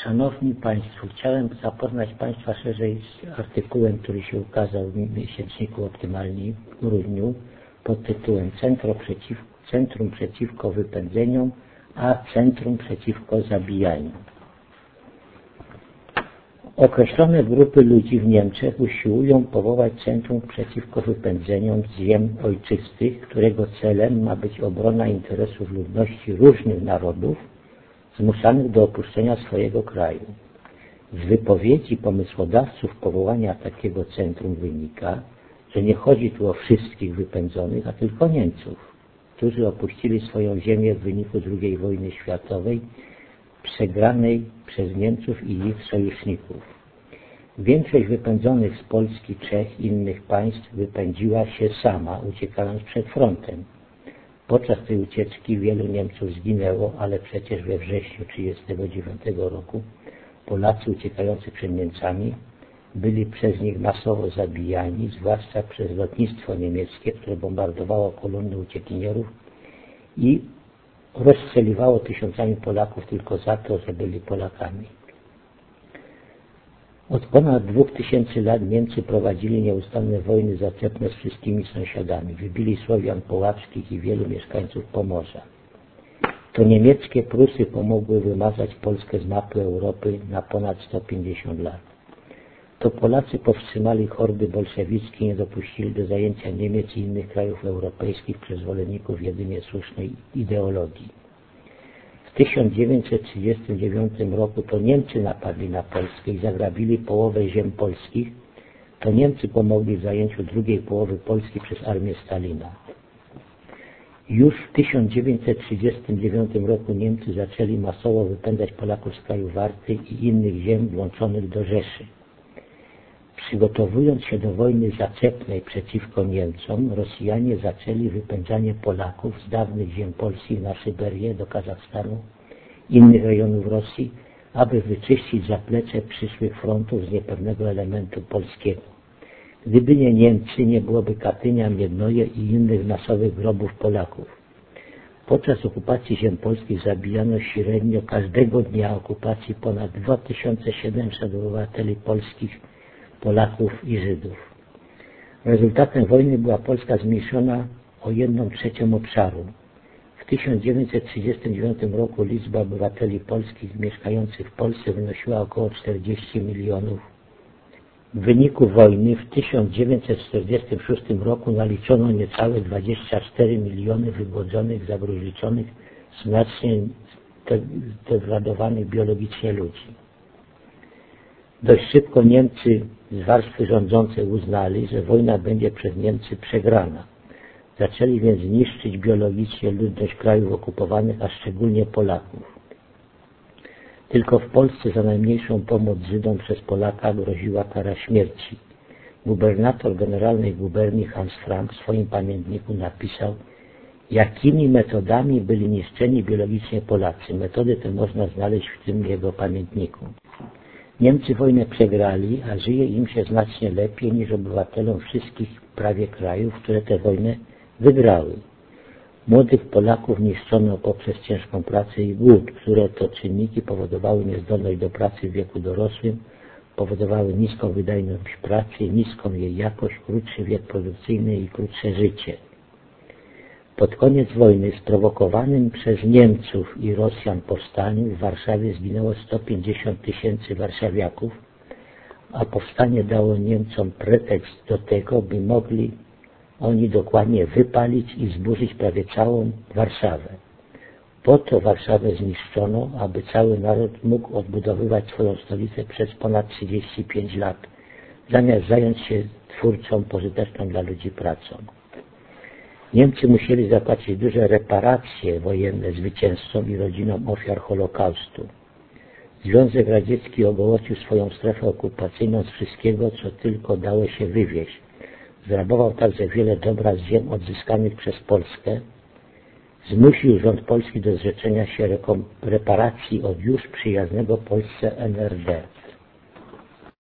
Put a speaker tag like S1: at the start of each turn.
S1: Szanowni Państwo, chciałem zapoznać Państwa szerzej z artykułem, który się ukazał w miesięczniku Optymalni w grudniu pod tytułem Centrum przeciwko wypędzeniom, a Centrum przeciwko zabijaniu. Określone grupy ludzi w Niemczech usiłują powołać Centrum przeciwko wypędzeniom z ziem ojczystych, którego celem ma być obrona interesów ludności różnych narodów zmuszanych do opuszczenia swojego kraju. Z wypowiedzi pomysłodawców powołania takiego centrum wynika, że nie chodzi tu o wszystkich wypędzonych, a tylko Niemców, którzy opuścili swoją ziemię w wyniku II wojny światowej, przegranej przez Niemców i ich sojuszników. Większość wypędzonych z Polski, Czech i innych państw wypędziła się sama, uciekając przed frontem. Podczas tej ucieczki wielu Niemców zginęło, ale przecież we wrześniu 1939 roku Polacy uciekający przed Niemcami byli przez nich masowo zabijani, zwłaszcza przez lotnictwo niemieckie, które bombardowało kolumny uciekinierów i rozstrzeliwało tysiącami Polaków tylko za to, że byli Polakami. Od ponad 2000 lat Niemcy prowadzili nieustanne wojny zaczepne z wszystkimi sąsiadami. Wybili Słowian połaczkich i wielu mieszkańców Pomorza. To niemieckie Prusy pomogły wymazać Polskę z mapy Europy na ponad 150 lat. To Polacy powstrzymali hordy bolszewickie i nie dopuścili do zajęcia Niemiec i innych krajów europejskich przez zwolenników jedynie słusznej ideologii. W 1939 roku to Niemcy napadli na Polskę i zagrabili połowę ziem polskich. To Niemcy pomogli w zajęciu drugiej połowy Polski przez armię Stalina. Już w 1939 roku Niemcy zaczęli masowo wypędzać Polaków z kraju Warty i innych ziem włączonych do Rzeszy. Przygotowując się do wojny zaczepnej przeciwko Niemcom, Rosjanie zaczęli wypędzanie Polaków z dawnych ziem polskich na Syberię, do Kazachstanu, innych rejonów Rosji, aby wyczyścić zaplecze przyszłych frontów z niepewnego elementu polskiego. Gdyby nie Niemcy, nie byłoby Katynia, Miednoje i innych masowych grobów Polaków. Podczas okupacji ziem polskich zabijano średnio każdego dnia okupacji ponad 2700 obywateli polskich, Polaków i Żydów. Rezultatem wojny była Polska zmniejszona o 1/3 obszaru. W 1939 roku liczba obywateli polskich mieszkających w Polsce wynosiła około 40 milionów. W wyniku wojny w 1946 roku naliczono niecałe 24 miliony wygłodzonych, zabruźliczonych, znacznie zdegradowanych biologicznie ludzi. Dość szybko Niemcy z warstwy rządzącej uznali, że wojna będzie przez Niemcy przegrana. Zaczęli więc niszczyć biologicznie ludność krajów okupowanych, a szczególnie Polaków. Tylko w Polsce za najmniejszą pomoc Żydom przez Polaka groziła kara śmierci. Gubernator generalnej guberni Hans Frank w swoim pamiętniku napisał, jakimi metodami byli niszczeni biologicznie Polacy. Metody te można znaleźć w tym jego pamiętniku. Niemcy wojnę przegrali, a żyje im się znacznie lepiej niż obywatelom wszystkich prawie krajów, które tę wojnę wygrały. Młodych Polaków niszczono poprzez ciężką pracę i głód, które to czynniki powodowały niezdolność do pracy w wieku dorosłym, powodowały niską wydajność pracy, niską jej jakość, krótszy wiek produkcyjny i krótsze życie. Pod koniec wojny, sprowokowanym przez Niemców i Rosjan powstaniu, w Warszawie zginęło 150 000 warszawiaków, a powstanie dało Niemcom pretekst do tego, by mogli oni dokładnie wypalić i zburzyć prawie całą Warszawę. Po to Warszawę zniszczono, aby cały naród mógł odbudowywać swoją stolicę przez ponad 35 lat, zamiast zająć się twórczą, pożyteczną dla ludzi pracą. Niemcy musieli zapłacić duże reparacje wojenne zwycięzcom i rodzinom ofiar Holokaustu. Związek Radziecki ogołocił swoją strefę okupacyjną z wszystkiego, co tylko dało się wywieźć. Zrabował także wiele dobra z ziem odzyskanych przez Polskę. Zmusił rząd polski do zrzeczenia się reparacji od już przyjaznego Polsce NRD.